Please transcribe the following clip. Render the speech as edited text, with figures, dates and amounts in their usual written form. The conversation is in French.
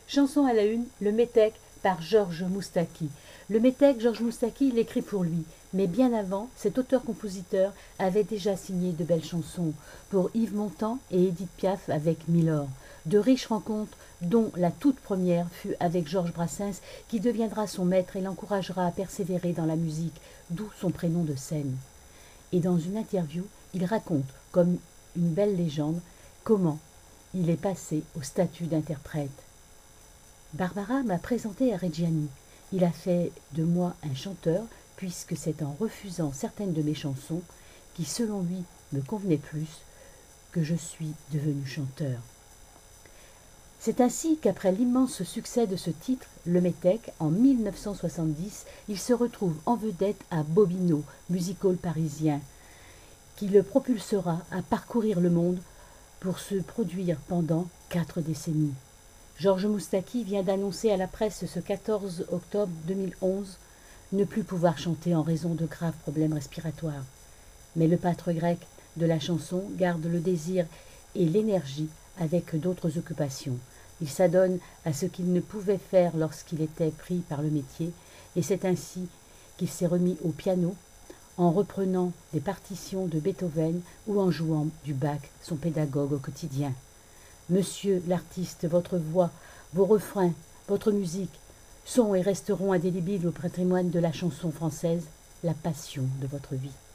Chanson à la une, Le Métèque par Georges Moustaki. Le Métèque, Georges Moustaki, l'écrit pour lui. Mais bien avant, cet auteur-compositeur avait déjà signé de belles chansons pour Yves Montand et Édith Piaf avec Milord. De riches rencontres, dont la toute première fut avec Georges Brassens, qui deviendra son maître et l'encouragera à persévérer dans la musique, d'où son prénom de scène. Et dans une interview, il raconte, comme une belle légende, comment il est passé au statut d'interprète. Barbara m'a présenté à Reggiani. Il a fait de moi un chanteur, puisque c'est en refusant certaines de mes chansons, qui selon lui me convenaient plus, que je suis devenu chanteur. C'est ainsi qu'après l'immense succès de ce titre, Le Métèque, en 1970, il se retrouve en vedette à Bobino, music-hall parisien, qui le propulsera à parcourir le monde pour se produire pendant 4 décennies. Georges Moustaki vient d'annoncer à la presse ce 14 octobre 2011 ne plus pouvoir chanter en raison de graves problèmes respiratoires. Mais le pâtre grec de la chanson garde le désir et l'énergie avec d'autres occupations. Il s'adonne à ce qu'il ne pouvait faire lorsqu'il était pris par le métier, et c'est ainsi qu'il s'est remis au piano en reprenant des partitions de Beethoven ou en jouant du Bach, son pédagogue au quotidien. Monsieur l'artiste, votre voix, vos refrains, votre musique sont et resteront indélébiles au patrimoine de la chanson française, la passion de votre vie.